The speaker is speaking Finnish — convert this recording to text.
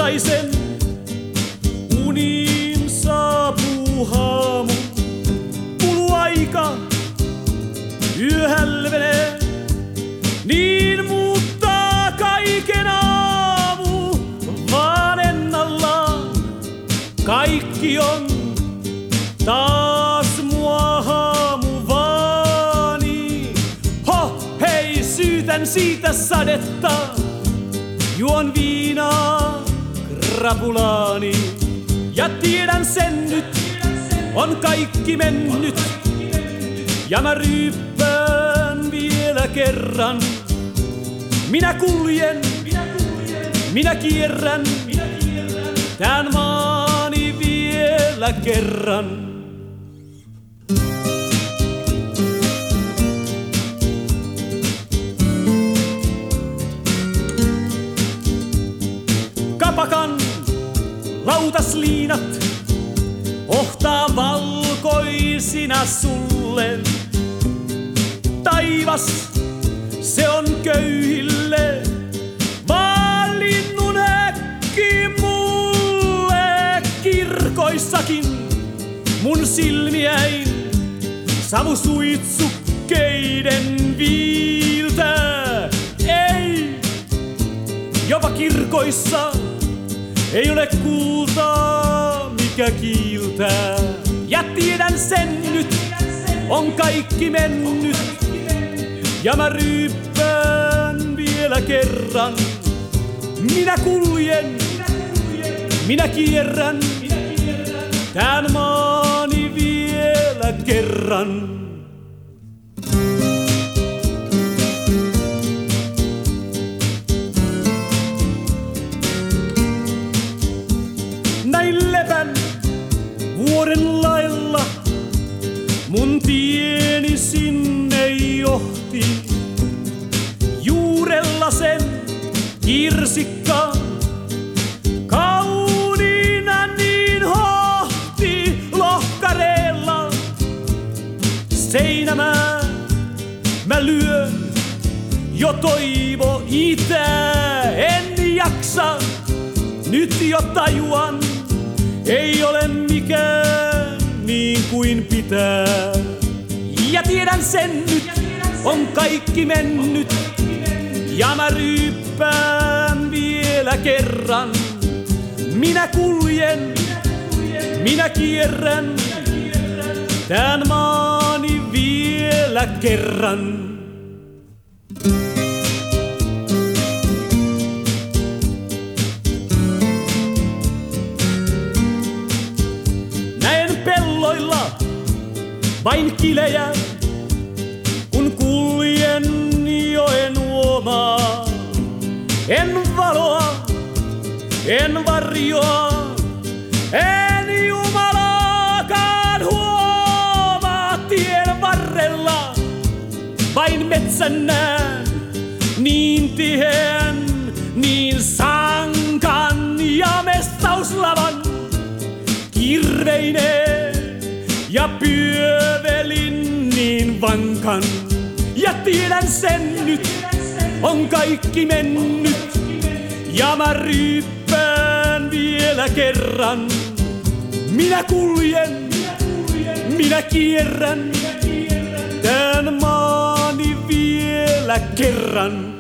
naisen uniin saapuu haamu. Kuluu aika, yö hälvenee, niin muuttaa kaiken aamu. Vaan ennallaan kaikki on taas mua haamuvaani. Ho, hei, syytän siitä sadetta, juon viinaa krapulaani. Ja tiedän sen nyt, on kaikki mennyt. Ja mä ryyppään vielä kerran. Minä kuljen, minä kierrän tän maani vielä kerran. Kapakan lautasliinat ohtaa valkoisina sulle. Taivas, se on köyhille, vaan linnun äkki mulle. Kirkoissakin mun silmiäin savusuitsukkeiden viiltää. Ei, jopa kirkoissa ei ole kultaa, mikä kiiltää. Ja tiedän sen nyt, on kaikki mennyt. Ja mä ryyppään vielä kerran. Minä kuljen, minä kierrän tän maani vielä kerran. Näin lepän vuoden lailla mun tieni sinne johti. Juurella sen kirsikka kauniina niin hohti. Lohkareella seinämää mä lyön, jo toivo itää. En jaksa, nyt jo tajuan, ei ole mikään niin kuin pitää. Ja tiedän sen nyt, on kaikki mennyt. Ja mä ryyppään vielä kerran. Minä kuljen, minä kierrän tän maani vielä kerran. Näen pelloilla vain kilejä, kun kuljen joen uomaa. En valoa, en varjoa, en jumalaakaan huomaa. Tien varrella vain metsän näen, niin tiheän, niin sankan ja mestauslavan. Kirveineen ja pyövelin niin vankan. Ja tiedän sen nyt, on kaikki mennyt. Ja mä ryyppään vielä kerran. Minä kuljen, minä kierrän tän maani vielä kerran.